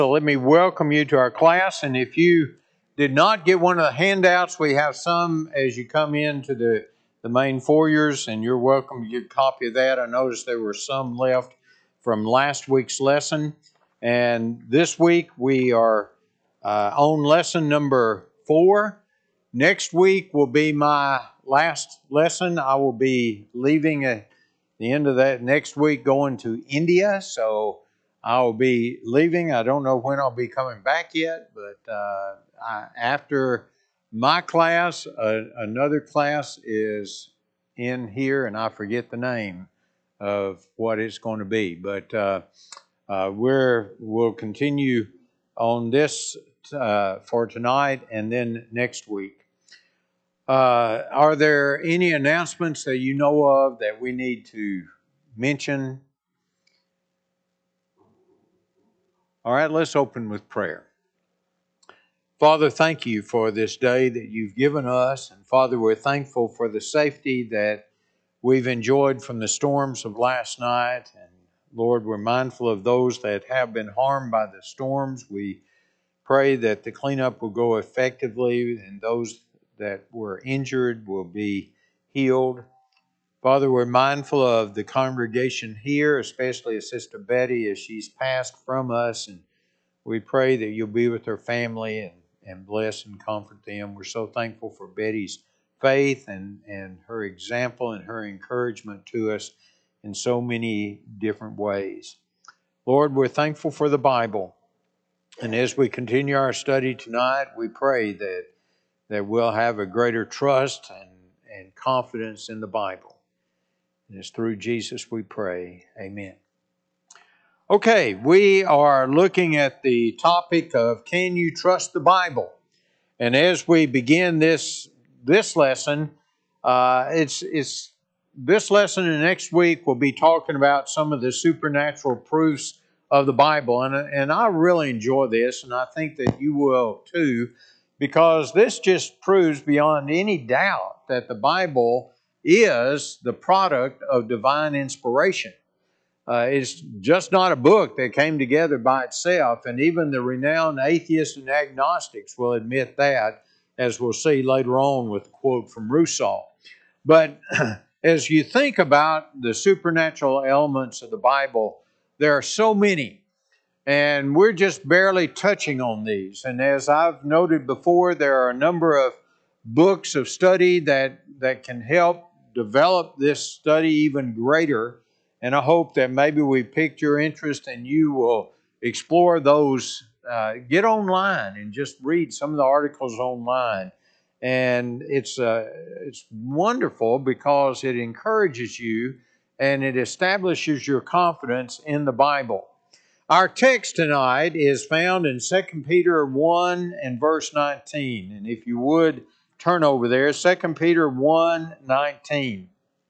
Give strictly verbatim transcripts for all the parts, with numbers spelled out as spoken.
So let me welcome you to our class. And if you did not get one of the handouts, we have some as you come into the, the main foyers, and you're welcome to get a copy of that. I noticed there were some left from last week's lesson. And this week we are uh, on lesson number four. Next week will be my last lesson. I will be leaving at the end of that next week going to India. So I'll be leaving. I don't know when I'll be coming back yet, but uh, I, after my class, uh, another class is in here, and I forget the name of what it's going to be. But uh, uh, we're, we'll continue on this uh, for tonight and then next week. Uh, are there any announcements that you know of that we need to mention? All right, let's open with prayer. Father, thank you for this day that you've given us. And Father, we're thankful for the safety that we've enjoyed from the storms of last night. And Lord, we're mindful of those that have been harmed by the storms. We pray that the cleanup will go effectively and those that were injured will be healed. Father, we're mindful of the congregation here, especially of Sister Betty as she's passed from us, and we pray that you'll be with her family and, and bless and comfort them. We're so thankful for Betty's faith and, and her example and her encouragement to us in so many different ways. Lord, we're thankful for the Bible, and as we continue our study tonight, we pray that, that we'll have a greater trust and, and confidence in the Bible. And it's through Jesus we pray. Amen. Okay, we are looking at the topic of can you trust the Bible? And as we begin this this lesson, uh, it's it's this lesson and next week we'll be talking about some of the supernatural proofs of the Bible. And, and I really enjoy this, and I think that you will too, because this just proves beyond any doubt that the Bible is the product of divine inspiration. Uh, it's just not a book that came together by itself, and even the renowned atheists and agnostics will admit that, as we'll see later on with a quote from Rousseau. But as you think about the supernatural elements of the Bible, there are so many, and we're just barely touching on these. And as I've noted before, there are a number of books of study that, that can help develop this study even greater. And I hope that maybe we piqued your interest and you will explore those. Uh, get online and just read some of the articles online. And it's uh, it's wonderful because it encourages you and it establishes your confidence in the Bible. Our text tonight is found in Second Peter one and verse nineteen. And if you would turn over there, Second Peter one nineteen.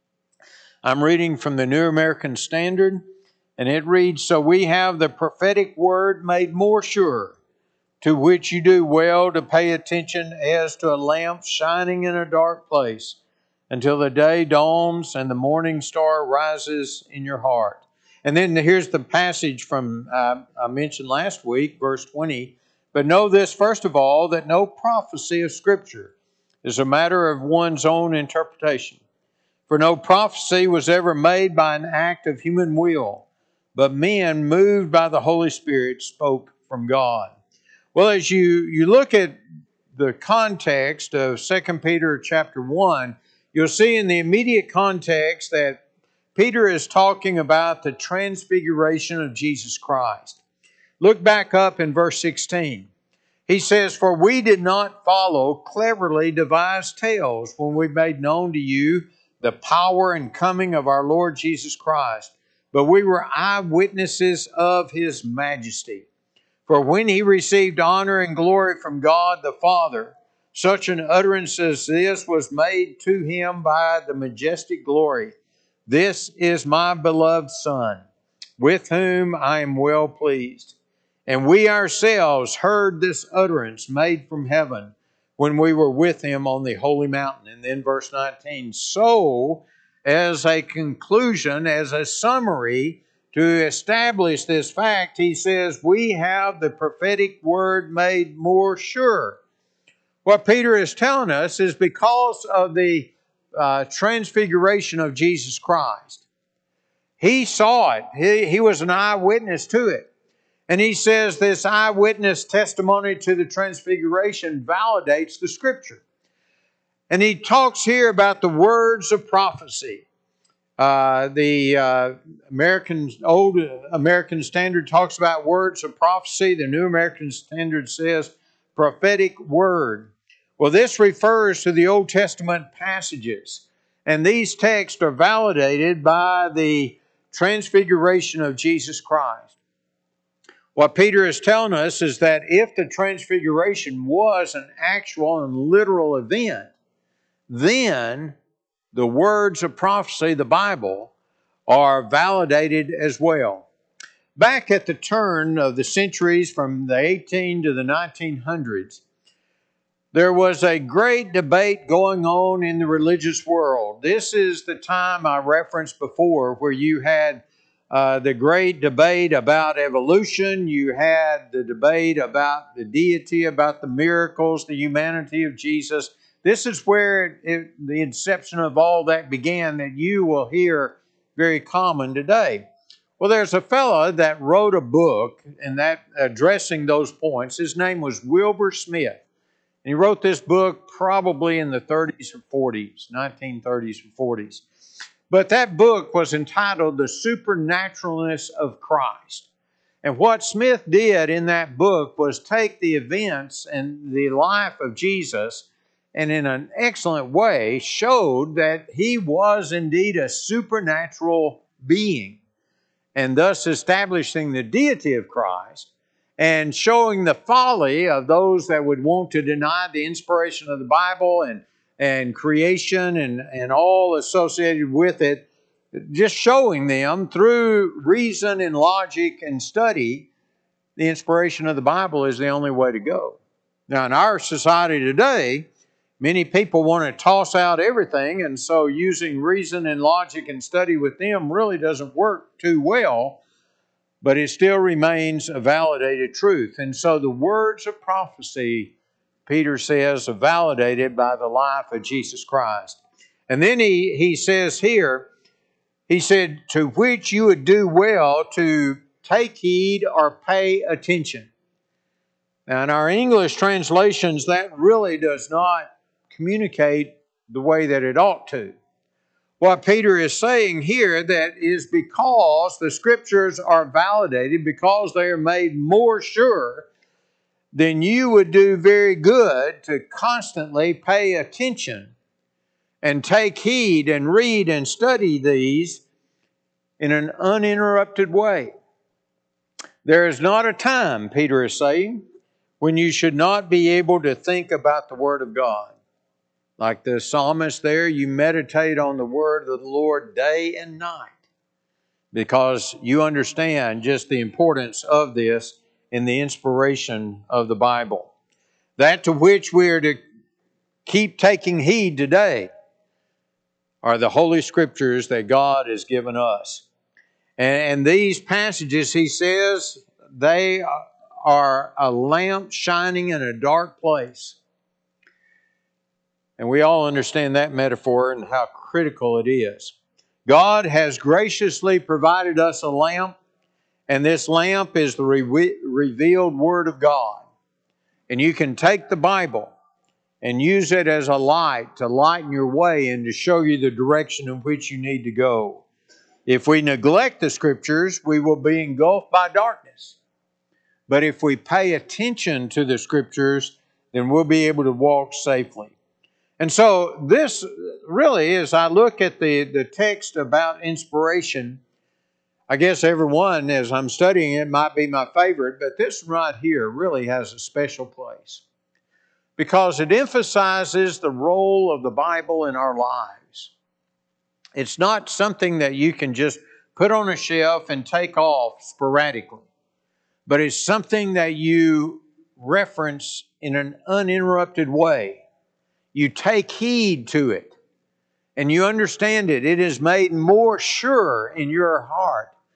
I'm reading from the New American Standard, and it reads, "So we have the prophetic word made more sure, to which you do well to pay attention as to a lamp shining in a dark place, until the day dawns and the morning star rises in your heart." And then here's the passage from, uh, I mentioned last week, verse twenty, "But know this first of all, that no prophecy of Scripture is a matter of one's own interpretation. For no prophecy was ever made by an act of human will, but men moved by the Holy Spirit spoke from God." Well, as you, you look at the context of Second Peter chapter one, you'll see in the immediate context that Peter is talking about the transfiguration of Jesus Christ. Look back up in verse sixteen. He says, "For we did not follow cleverly devised tales when we made known to you the power and coming of our Lord Jesus Christ, but we were eyewitnesses of His majesty. For when He received honor and glory from God the Father, such an utterance as this was made to Him by the majestic glory, 'This is my beloved Son, with whom I am well pleased.' And we ourselves heard this utterance made from heaven, when we were with Him on the holy mountain." And then verse nineteen, "So, as a conclusion, as a summary, to establish this fact, he says, we have the prophetic word made more sure. What Peter is telling us is because of the uh, transfiguration of Jesus Christ. He saw it. He, he was an eyewitness to it. And he says this eyewitness testimony to the transfiguration validates the Scripture. And he talks here about the words of prophecy. Uh, the uh, American Old American Standard talks about words of prophecy. The New American Standard says prophetic word. Well, this refers to the Old Testament passages. And these texts are validated by the transfiguration of Jesus Christ. What Peter is telling us is that if the transfiguration was an actual and literal event, then the words of prophecy, the Bible, are validated as well. Back at the turn of the centuries from the eighteen to the nineteen hundreds, there was a great debate going on in the religious world. This is the time I referenced before where you had uh, the great debate about evolution. You had the debate about the deity, about the miracles, the humanity of Jesus. This is where it, it, the inception of all that began that you will hear very common today. Well, there's a fellow that wrote a book and that addressing those points. His name was Wilbur Smith. And he wrote this book probably in the thirties or forties, nineteen thirties and forties. But that book was entitled The Supernaturalness of Christ. And what Smith did in that book was take the events and the life of Jesus and in an excellent way showed that he was indeed a supernatural being, and thus establishing the deity of Christ and showing the folly of those that would want to deny the inspiration of the Bible and, and creation and, and all associated with it, just showing them through reason and logic and study the inspiration of the Bible is the only way to go. Now, in our society today, many people want to toss out everything, and so using reason and logic and study with them really doesn't work too well, but it still remains a validated truth. And so the words of prophecy, Peter says, are validated by the life of Jesus Christ. And then he, he says here, he said, to which you would do well to take heed or pay attention. Now, in our English translations, that really does not communicate the way that it ought to. What Peter is saying here that is because the Scriptures are validated, because they are made more sure, then you would do very good to constantly pay attention and take heed and read and study these in an uninterrupted way. There is not a time, Peter is saying, when you should not be able to think about the Word of God. Like the psalmist there, you meditate on the word of the Lord day and night because you understand just the importance of this in the inspiration of the Bible. That to which we are to keep taking heed today are the Holy Scriptures that God has given us. And these passages, he says, they are a lamp shining in a dark place. And we all understand that metaphor and how critical it is. God has graciously provided us a lamp, and this lamp is the re- revealed Word of God. And you can take the Bible and use it as a light to lighten your way and to show you the direction in which you need to go. If we neglect the Scriptures, we will be engulfed by darkness. But if we pay attention to the Scriptures, then we'll be able to walk safely. And so this really, as I look at the, the text about inspiration, I guess everyone, as I'm studying it, might be my favorite, but this right here really has a special place because it emphasizes the role of the Bible in our lives. It's not something that you can just put on a shelf and take off sporadically, but it's something that you reference in an uninterrupted way. You take heed to it and you understand it. It is made more sure in your heart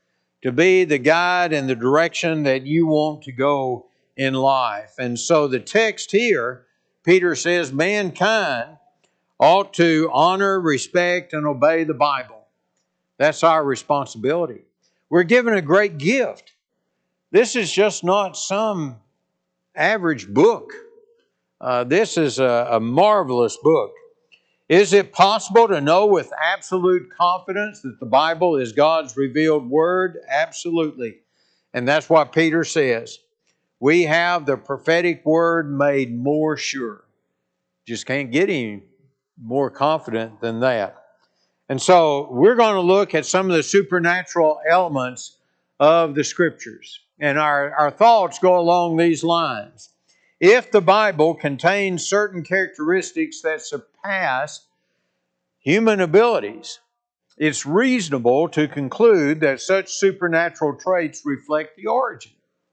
to be the guide and the direction that you want to go in life. And so the text here, Peter says, mankind ought to honor, respect, and obey the Bible. That's our responsibility. We're given a great gift. This is just not some average book. Uh, this is a, a marvelous book. Is it possible to know with absolute confidence that the Bible is God's revealed Word? Absolutely. And that's what Peter says. We have the prophetic Word made more sure. Just can't get any more confident than that. And so we're going to look at some of the supernatural elements of the Scriptures. And our, our thoughts go along these lines. If the Bible contains certain characteristics that surpass human abilities, it's reasonable to conclude that such supernatural traits reflect the origin.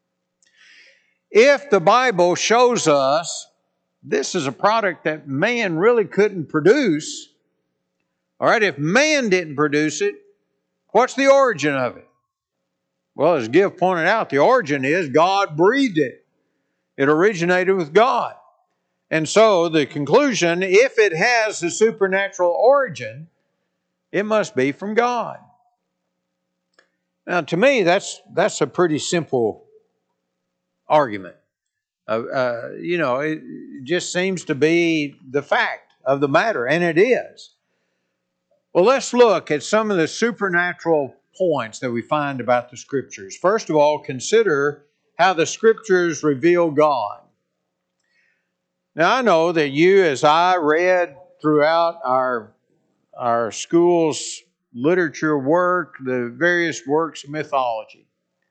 If the Bible shows us this is a product that man really couldn't produce, all right, if man didn't produce it, what's the origin of it? Well, as Giff pointed out, the origin is God breathed it. It originated with God. And so the conclusion, if it has a supernatural origin, it must be from God. Now, to me, that's that's a pretty simple argument. Uh, uh, you know, it just seems to be the fact of the matter, and it is. Well, let's look at some of the supernatural points that we find about the Scriptures. First of all, consider how the Scriptures reveal God. Now, I know that you, as I read throughout our, our school's literature work, the various works of mythology,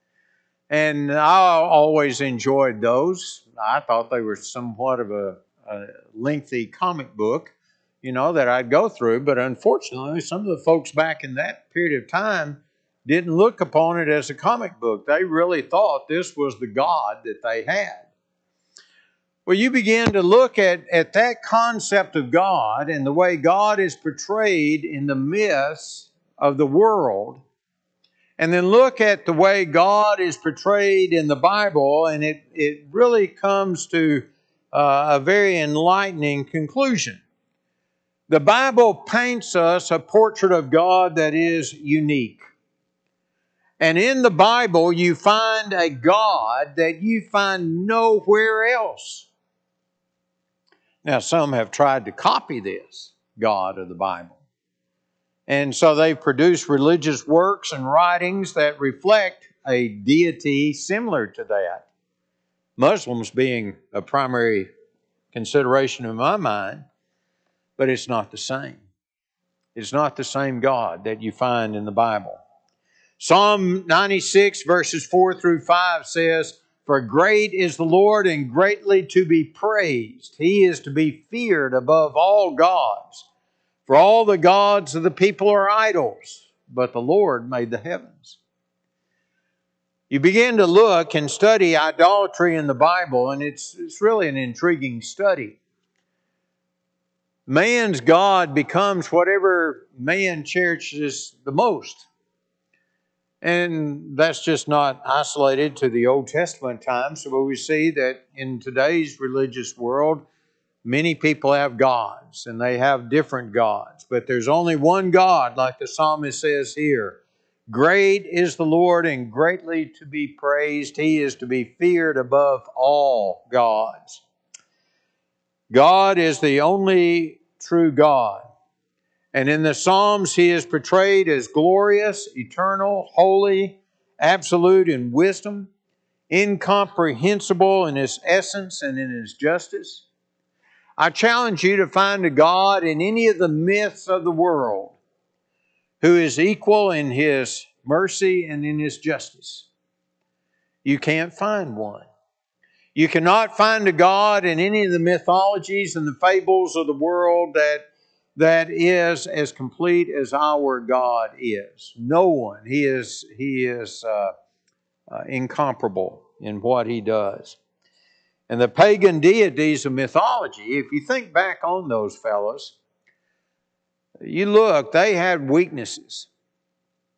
and I always enjoyed those. I thought they were somewhat of a, a lengthy comic book, you know, that I'd go through. But unfortunately, some of the folks back in that period of time didn't look upon it as a comic book. They really thought this was the God that they had. Well, you begin to look at, at that concept of God and the way God is portrayed in the myths of the world, and then look at the way God is portrayed in the Bible, and it, it really comes to uh, a very enlightening conclusion. The Bible paints us a portrait of God that is unique. And in the Bible, you find a God that you find nowhere else. Now, some have tried to copy this God of the Bible. And so they've produced religious works and writings that reflect a deity similar to that. Muslims being a primary consideration in my mind, but it's not the same. It's not the same God that you find in the Bible. Psalm ninety-six verses four through five says, "For great is the Lord and greatly to be praised. He is to be feared above all gods. For all the gods of the people are idols, but the Lord made the heavens." You begin to look and study idolatry in the Bible, and it's, it's really an intriguing study. Man's God becomes whatever man cherishes the most. And that's just not isolated to the Old Testament times. So we see that in today's religious world, many people have gods, and they have different gods. But there's only one God, like the psalmist says here. Great is the Lord and greatly to be praised. He is to be feared above all gods. God is the only true God. And in the Psalms, He is portrayed as glorious, eternal, holy, absolute in wisdom, incomprehensible in His essence and in His justice. I challenge you to find a God in any of the myths of the world who is equal in His mercy and in His justice. You can't find one. You cannot find a God in any of the mythologies and the fables of the world that that is as complete as our God is. No one. He is, he is uh, uh, incomparable in what He does. And the pagan deities of mythology, if you think back on those fellows, you look, they had weaknesses.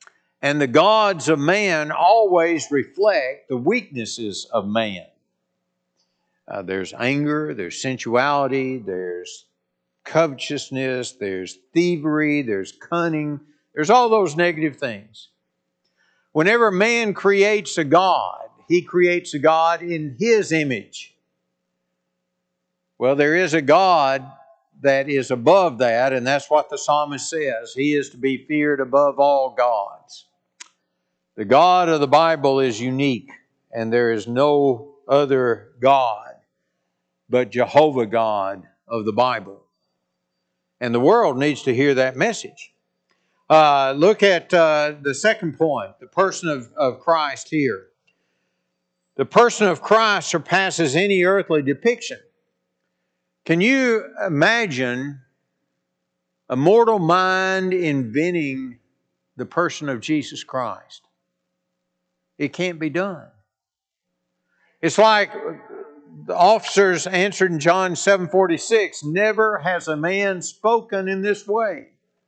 And the gods of man always reflect the weaknesses of man. Uh, there's anger, there's sensuality, there's covetousness, there's thievery, there's cunning, there's all those negative things. Whenever man creates a God, he creates a God in his image. Well, there is a God that is above that, and that's what the psalmist says. He is to be feared above all gods. The God of the Bible is unique, and there is no other God but Jehovah God of the Bible. And the world needs to hear that message. Uh, look at uh, the second point, the person of, of Christ here. The person of Christ surpasses any earthly depiction. Can you imagine a mortal mind inventing the person of Jesus Christ? It can't be done. It's like the officers answered in John seven forty-six, never has a man spoken in this way.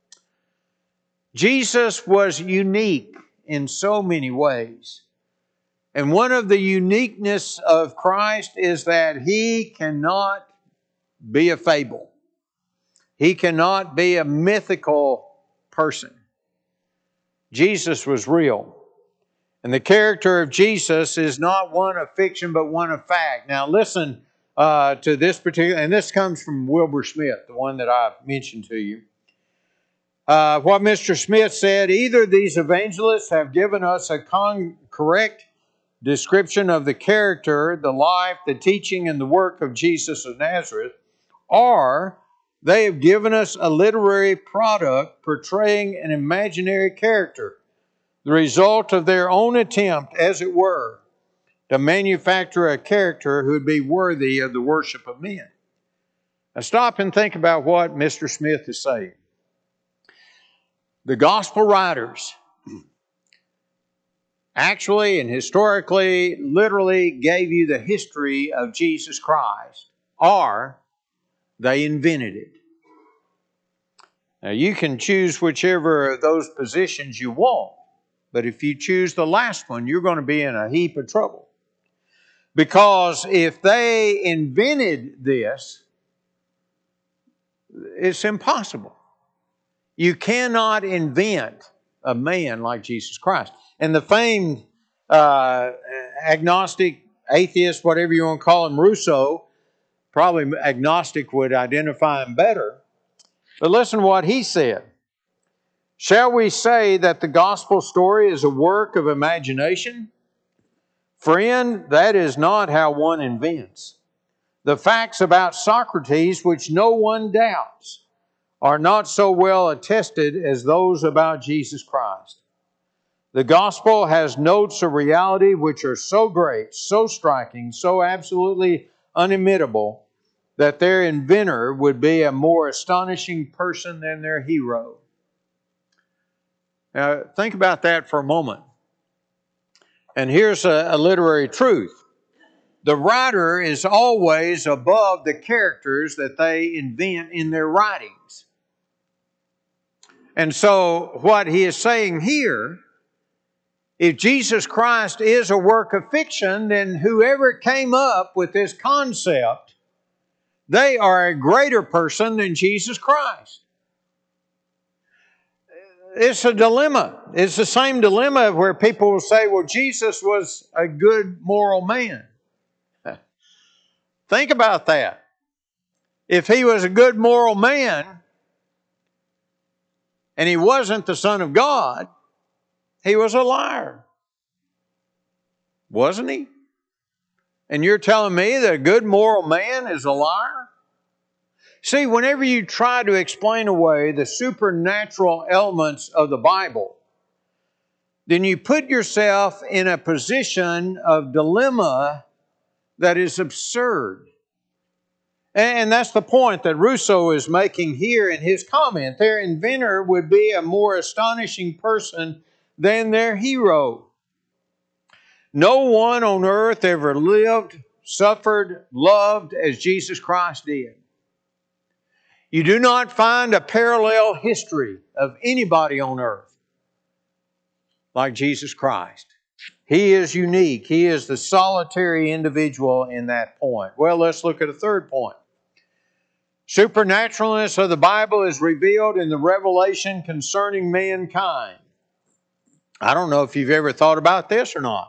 Jesus was unique in so many ways. And one of the uniqueness of Christ is that He cannot be a fable. He cannot be a mythical person. Jesus was real. And the character of Jesus is not one of fiction, but one of fact. Now listen uh, to this particular, and this comes from Wilbur Smith, the one that I mentioned to you. Uh, what Mister Smith said, either these evangelists have given us a con- correct description of the character, the life, the teaching, and the work of Jesus of Nazareth, or they have given us a literary product portraying an imaginary character, the result of their own attempt, as it were, to manufacture a character who would be worthy of the worship of men. Now stop and think about what Mister Smith is saying. The gospel writers actually and historically, literally gave you the history of Jesus Christ, or they invented it. Now you can choose whichever of those positions you want. But if you choose the last one, you're going to be in a heap of trouble. Because if they invented this, it's impossible. You cannot invent a man like Jesus Christ. And the famed uh, agnostic, atheist, whatever you want to call him, Rousseau, probably agnostic would identify him better. But listen to what he said. Shall we say that the gospel story is a work of imagination? Friend, that is not how one invents. The facts about Socrates, which no one doubts, are not so well attested as those about Jesus Christ. The gospel has notes of reality which are so great, so striking, so absolutely unimitable, that their inventor would be a more astonishing person than their hero. Now, think about that for a moment. And here's a, a literary truth. The writer is always above the characters that they invent in their writings. And so, what he is saying here, if Jesus Christ is a work of fiction, then whoever came up with this concept, they are a greater person than Jesus Christ. It's a dilemma. It's the same dilemma where people will say, well, Jesus was a good moral man. Think about that. If he was a good moral man and he wasn't the Son of God, he was a liar. Wasn't he? And you're telling me that a good moral man is a liar? See, whenever you try to explain away the supernatural elements of the Bible, then you put yourself in a position of dilemma that is absurd. And that's the point that Rousseau is making here in his comment. Their inventor would be a more astonishing person than their hero. No one on earth ever lived, suffered, loved as Jesus Christ did. You do not find a parallel history of anybody on earth like Jesus Christ. He is unique. He is the solitary individual in that point. Well, let's look at a third point. Supernaturalness of the Bible is revealed in the revelation concerning mankind. I don't know if you've ever thought about this or not.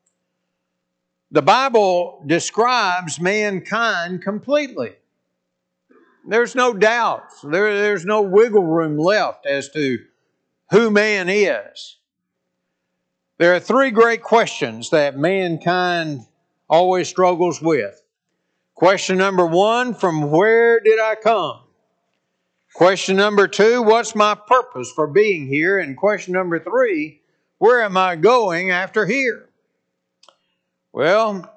The Bible describes mankind completely. There's no doubts. There, there's no wiggle room left as to who man is. There are three great questions that mankind always struggles with. Question number one, from where did I come? Question number two, what's my purpose for being here? And question number three, where am I going after here? Well,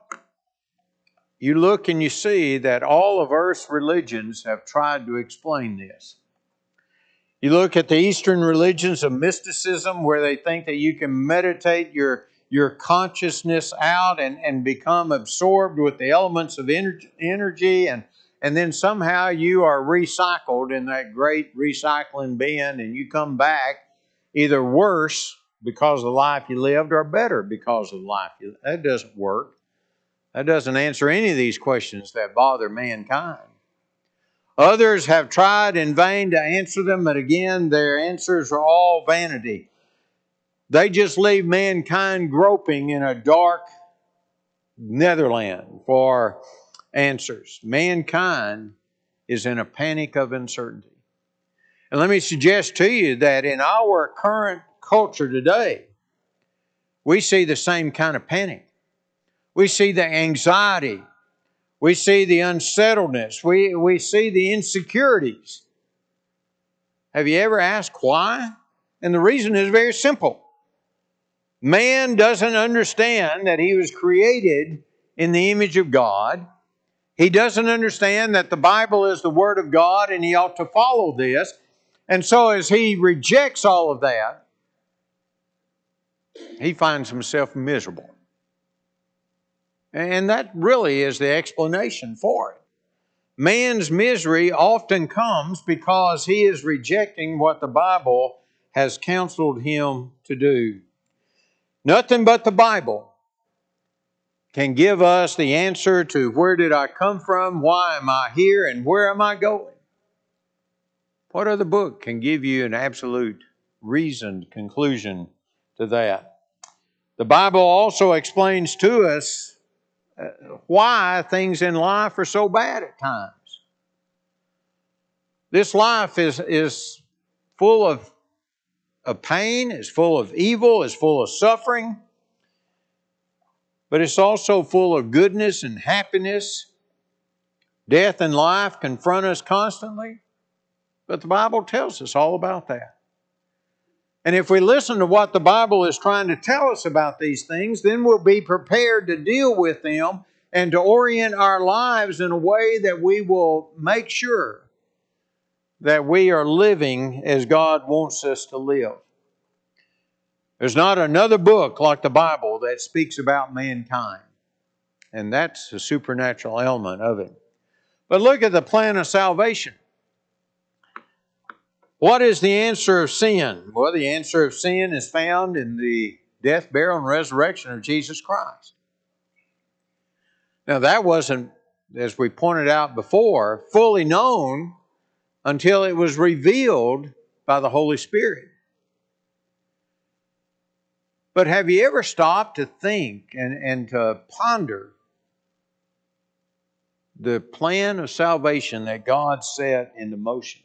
you look and you see that all of Earth's religions have tried to explain this. You look at the Eastern religions of mysticism, where they think that you can meditate your, your consciousness out and, and become absorbed with the elements of energy, and, and then somehow you are recycled in that great recycling bin, and you come back either worse because of the life you lived or better because of the life you lived. That doesn't work. That doesn't answer any of these questions that bother mankind. Others have tried in vain to answer them, but again, their answers are all vanity. They just leave mankind groping in a dark netherland for answers. Mankind is in a panic of uncertainty. And let me suggest to you that in our current culture today, we see the same kind of panic. We see the anxiety. We see the unsettledness. We, we see the insecurities. Have you ever asked why? And the reason is very simple. Man doesn't understand that he was created in the image of God. He doesn't understand that the Bible is the Word of God and he ought to follow this. And so as he rejects all of that, he finds himself miserable. And that really is the explanation for it. Man's misery often comes because he is rejecting what the Bible has counseled him to do. Nothing but the Bible can give us the answer to where did I come from, why am I here, and where am I going? What other book can give you an absolute reasoned conclusion to that? The Bible also explains to us why things in life are so bad at times. This life is, is full of, of pain, is full of evil, is full of suffering, but it's also full of goodness and happiness. Death and life confront us constantly, but the Bible tells us all about that. And if we listen to what the Bible is trying to tell us about these things, then we'll be prepared to deal with them and to orient our lives in a way that we will make sure that we are living as God wants us to live. There's not another book like the Bible that speaks about mankind. And that's the supernatural element of it. But look at the plan of salvation. What is the answer of sin? Well, the answer of sin is found in the death, burial, and resurrection of Jesus Christ. Now, that wasn't, as we pointed out before, fully known until it was revealed by the Holy Spirit. But have you ever stopped to think and, and to ponder the plan of salvation that God set into motion?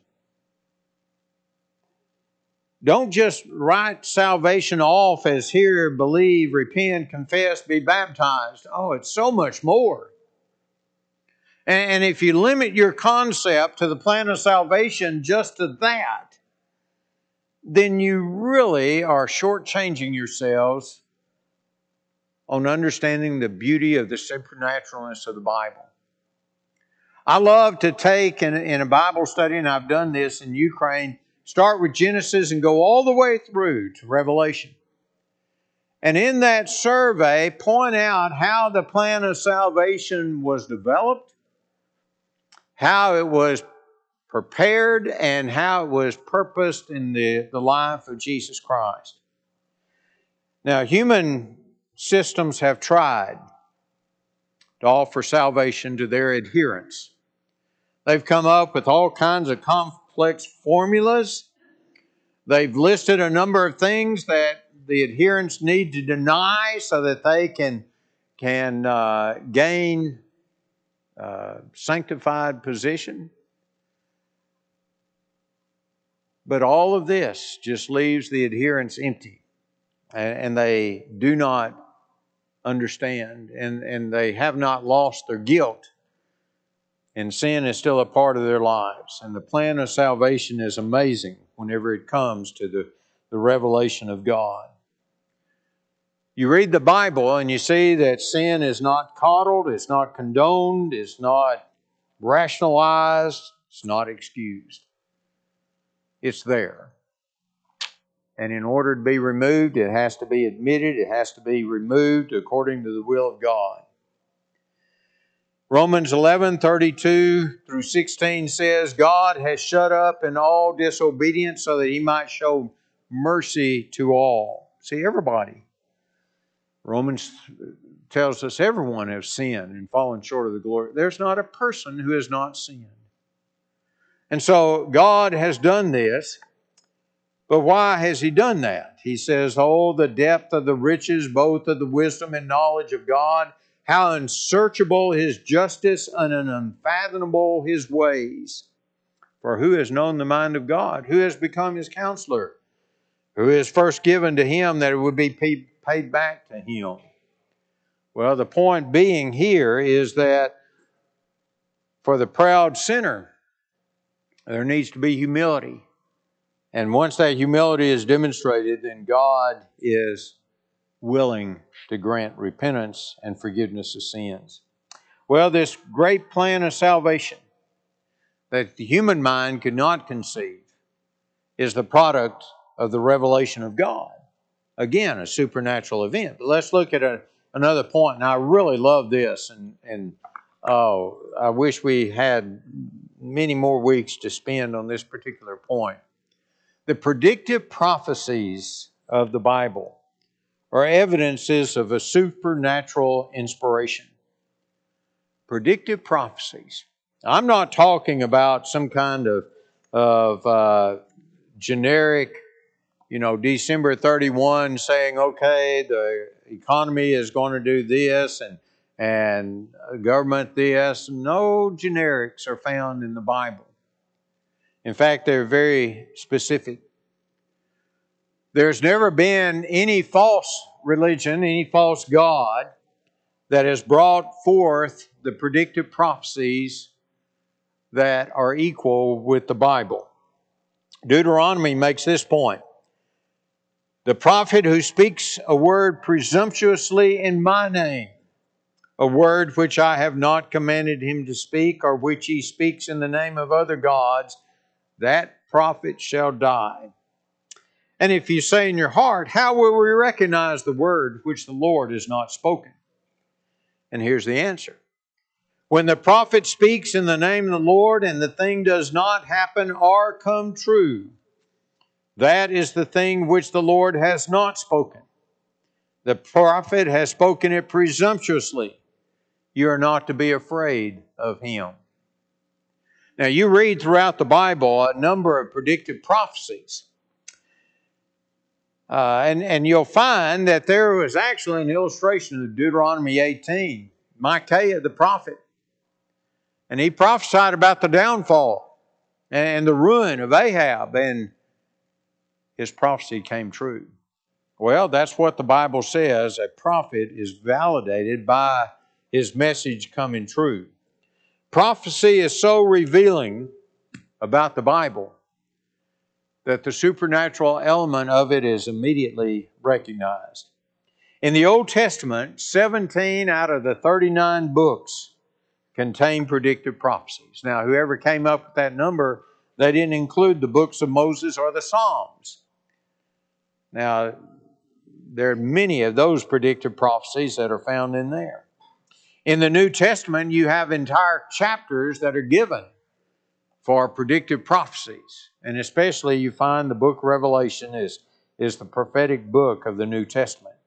Don't just write salvation off as hear, believe, repent, confess, be baptized. Oh, it's so much more. And if you limit your concept to the plan of salvation just to that, then you really are shortchanging yourselves on understanding the beauty of the supernaturalness of the Bible. I love to take in, in a Bible study, and I've done this in Ukraine, start with Genesis and go all the way through to Revelation. And in that survey, point out how the plan of salvation was developed, how it was prepared, and how it was purposed in the, the life of Jesus Christ. Now, human systems have tried to offer salvation to their adherents. They've come up with all kinds of complex formulas. They've listed a number of things that the adherents need to deny so that they can, can uh, gain uh, sanctified position. But all of this just leaves the adherents empty, and, and they do not understand, and, and they have not lost their guilt. And sin is still a part of their lives. And the plan of salvation is amazing whenever it comes to the, the revelation of God. You read the Bible and you see that sin is not coddled, it's not condoned, it's not rationalized, it's not excused. It's there. And in order to be removed, it has to be admitted, it has to be removed according to the will of God. Romans eleven, thirty-two through sixteen says, God has shut up in all disobedience so that He might show mercy to all. See, everybody. Romans tells us everyone has sinned and fallen short of the glory. There's not a person who has not sinned. And so God has done this. But why has He done that? He says, oh, the depth of the riches, both of the wisdom and knowledge of God, how unsearchable His justice and unfathomable His ways. For who has known the mind of God? Who has become His counselor? Who is first given to Him that it would be paid back to Him? Well, the point being here is that for the proud sinner, there needs to be humility. And once that humility is demonstrated, then God is willing to grant repentance and forgiveness of sins. Well, this great plan of salvation that the human mind could not conceive is the product of the revelation of God. Again, a supernatural event. But let's look at a, another point, and I really love this, and, and oh, I wish we had many more weeks to spend on this particular point. The predictive prophecies of the Bible are evidences of a supernatural inspiration. Predictive prophecies. I'm not talking about some kind of, of uh, generic, you know, December thirty-first saying, okay, the economy is going to do this and, and government this. No generics are found in the Bible. In fact, they're very specific. There's never been any false religion, any false God that has brought forth the predictive prophecies that are equal with the Bible. Deuteronomy makes this point. The prophet who speaks a word presumptuously in my name, a word which I have not commanded him to speak, or which he speaks in the name of other gods, that prophet shall die. And if you say in your heart, how will we recognize the word which the Lord has not spoken? And here's the answer. When the prophet speaks in the name of the Lord and the thing does not happen or come true, that is the thing which the Lord has not spoken. The prophet has spoken it presumptuously. You are not to be afraid of him. Now you read throughout the Bible a number of predictive prophecies. Uh, and, and you'll find that there was actually an illustration of Deuteronomy eighteen. Micaiah the prophet. And he prophesied about the downfall and the ruin of Ahab. And his prophecy came true. Well, that's what the Bible says. A prophet is validated by his message coming true. Prophecy is so revealing about the Bible that the supernatural element of it is immediately recognized. In the Old Testament, seventeen out of the thirty-nine books contain predictive prophecies. Now, whoever came up with that number, they didn't include the books of Moses or the Psalms. Now, there are many of those predictive prophecies that are found in there. In the New Testament, you have entire chapters that are given for predictive prophecies. And especially you find the book of Revelation is, is the prophetic book of the New Testament.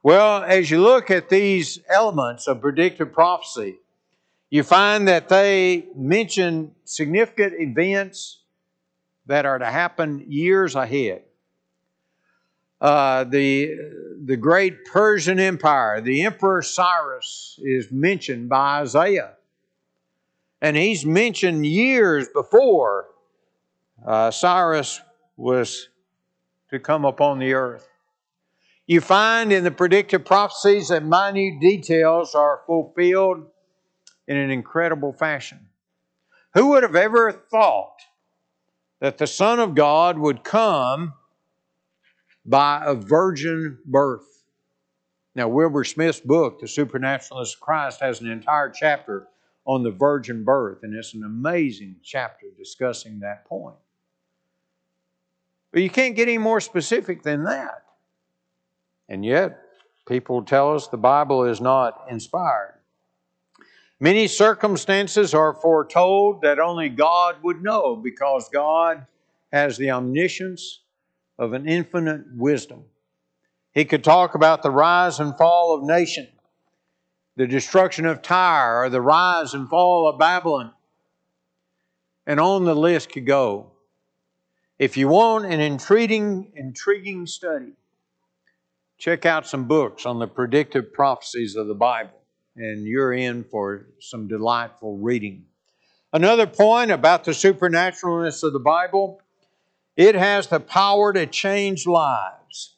Well, as you look at these elements of predictive prophecy, you find that they mention significant events that are to happen years ahead. Uh, the, the great Persian Empire, the Emperor Cyrus is mentioned by Isaiah. And he's mentioned years before uh, Cyrus was to come upon the earth. You find in the predictive prophecies that minute details are fulfilled in an incredible fashion. Who would have ever thought that the Son of God would come by a virgin birth? Now, Wilbur Smith's book, The Supernaturalness of Christ, has an entire chapter on the virgin birth, and it's an amazing chapter discussing that point. But you can't get any more specific than that. And yet, people tell us the Bible is not inspired. Many circumstances are foretold that only God would know, because God has the omniscience of an infinite wisdom. He could talk about the rise and fall of nations, the destruction of Tyre, or the rise and fall of Babylon. And on the list could go. If you want an intriguing, intriguing study, check out some books on the predictive prophecies of the Bible, and you're in for some delightful reading. Another point about the supernaturalness of the Bible, it has the power to change lives.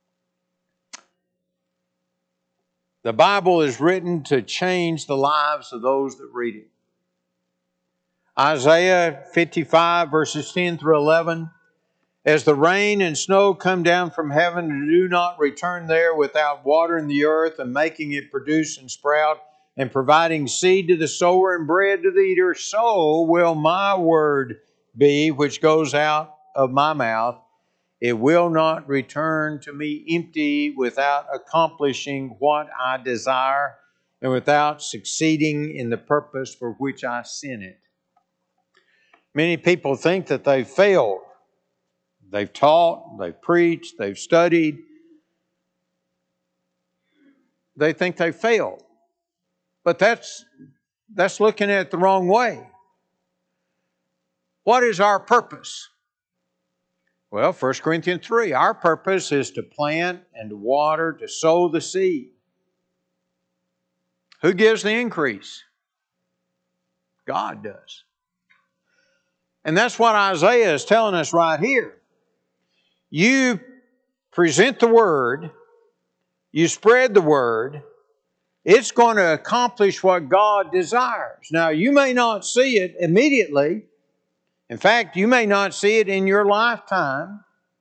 The Bible is written to change the lives of those that read it. Isaiah fifty-five, verses ten through eleven, as the rain and snow come down from heaven and do not return there without watering the earth and making it produce and sprout and providing seed to the sower and bread to the eater, so will my word be which goes out of my mouth. It will not return to me empty, without accomplishing what I desire and without succeeding in the purpose for which I sent it. Many people think that they've failed. They've taught, they've preached, they've studied. They think they failed. But that's, that's looking at it the wrong way. What is our purpose? Well, First Corinthians three, our purpose is to plant and to water, to sow the seed. Who gives the increase? God does. And that's what Isaiah is telling us right here. You present the Word, you spread the Word, it's going to accomplish what God desires. Now, you may not see it immediately. In fact, you may not see it in your lifetime.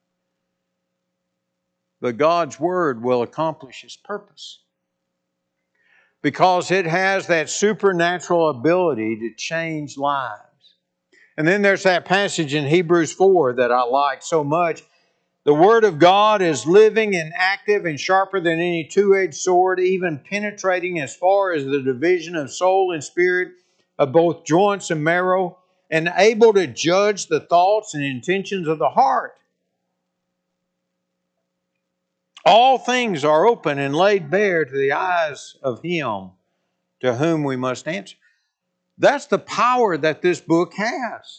But God's Word will accomplish His purpose, because it has that supernatural ability to change lives. And then there's that passage in Hebrews four that I like so much. The Word of God is living and active and sharper than any two-edged sword, even penetrating as far as the division of soul and spirit, of both joints and marrow, and able to judge the thoughts and intentions of the heart. All things are open and laid bare to the eyes of Him to whom we must answer. That's the power that this book has.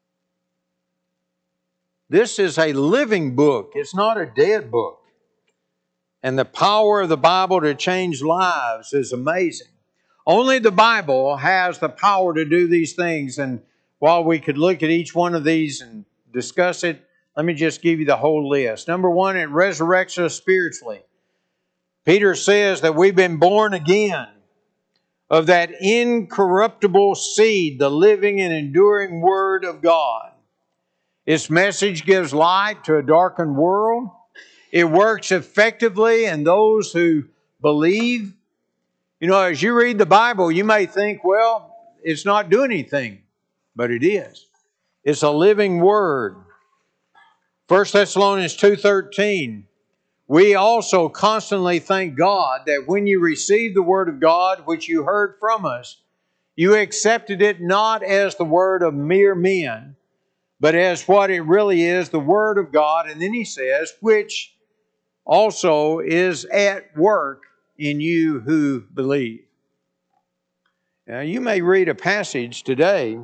This is a living book. It's not a dead book. And the power of the Bible to change lives is amazing. Only the Bible has the power to do these things. And while we could look at each one of these and discuss it, let me just give you the whole list. Number one, it resurrects us spiritually. Peter says that we've been born again of that incorruptible seed, the living and enduring Word of God. Its message gives light to a darkened world. It works effectively in those who believe. You know, as you read the Bible, you may think, well, it's not doing anything. But it is. It's a living Word. First Thessalonians two thirteen, we also constantly thank God that when you received the Word of God, which you heard from us, you accepted it not as the word of mere men, but as what it really is, the Word of God. And then he says, which also is at work in you who believe. Now, you may read a passage today,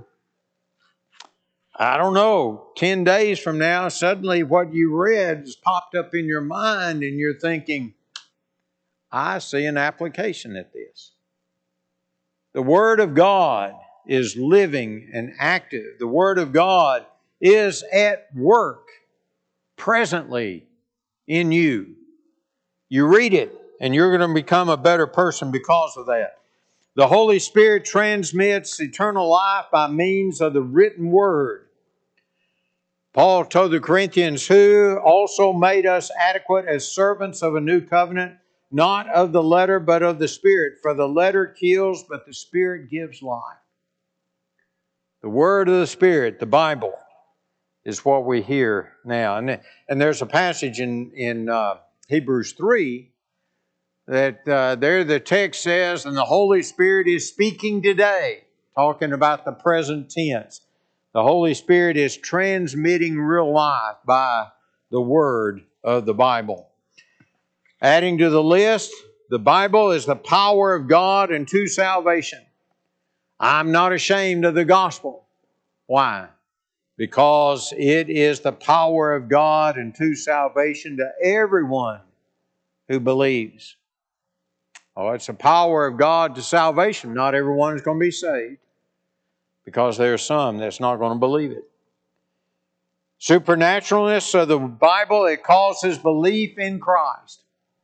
I don't know, ten days from now, suddenly what you read has popped up in your mind and you're thinking, I see an application at this. The Word of God is living and active. The Word of God is at work presently in you. You read it and you're going to become a better person because of that. The Holy Spirit transmits eternal life by means of the written Word. Paul told the Corinthians, who also made us adequate as servants of a new covenant, not of the letter, but of the Spirit. For the letter kills, but the Spirit gives life. The Word of the Spirit, the Bible, is what we hear now. And, and there's a passage in, in uh, Hebrews three that uh, there the text says, and the Holy Spirit is speaking today, talking about the present tense. The Holy Spirit is transmitting real life by the Word of the Bible. Adding to the list, the Bible is the power of God unto salvation. I'm not ashamed of the gospel. Why? Because it is the power of God unto salvation to everyone who believes. Oh, it's the power of God to salvation. Not everyone is going to be saved, because there are some that's not going to believe it. Supernaturalness of the Bible, it causes belief in Christ.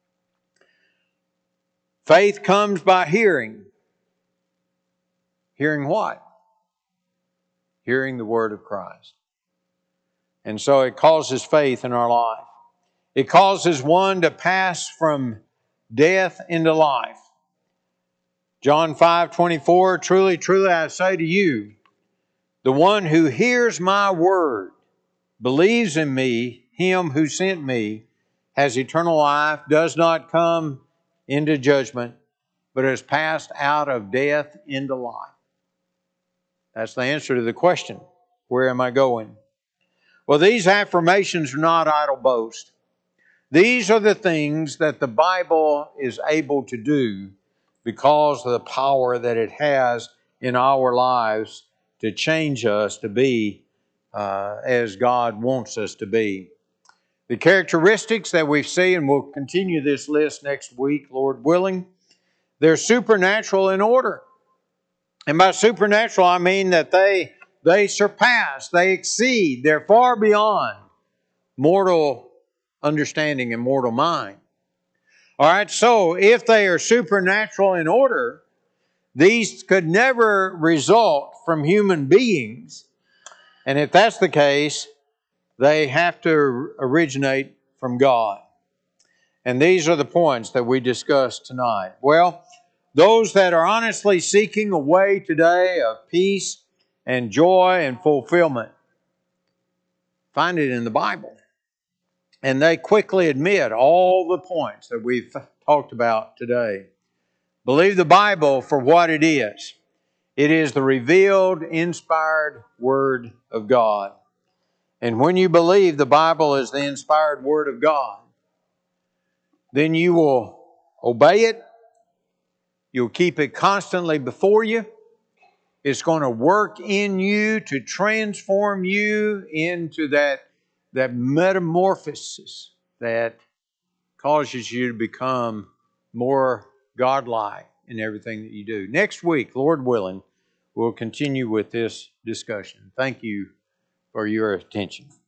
Faith comes by hearing. Hearing what? Hearing the Word of Christ. And so it causes faith in our life. It causes one to pass from death into life. John five twenty-four, truly, truly, I say to you, the one who hears my word, believes in me, him who sent me, has eternal life, does not come into judgment, but has passed out of death into life. That's the answer to the question, where am I going? Well, these affirmations are not idle boast. These are the things that the Bible is able to do because of the power that it has in our lives to change us to be uh, as God wants us to be. The characteristics that we see, and we'll continue this list next week, Lord willing, they're supernatural in order. And by supernatural, I mean that they, they surpass, they exceed, they're far beyond mortal understanding and mortal mind. All right, so if they are supernatural in order, these could never result from human beings. And if that's the case, they have to originate from God. And these are the points that we discussed tonight. Well, those that are honestly seeking a way today of peace and joy and fulfillment find it in the Bible. And they quickly admit all the points that we've talked about today. Believe the Bible for what it is. It is the revealed, inspired Word of God. And when you believe the Bible is the inspired Word of God, then you will obey it. You'll keep it constantly before you. It's going to work in you to transform you into that, that metamorphosis that causes you to become more godlike in everything that you do. Next week, Lord willing, we'll continue with this discussion. Thank you for your attention.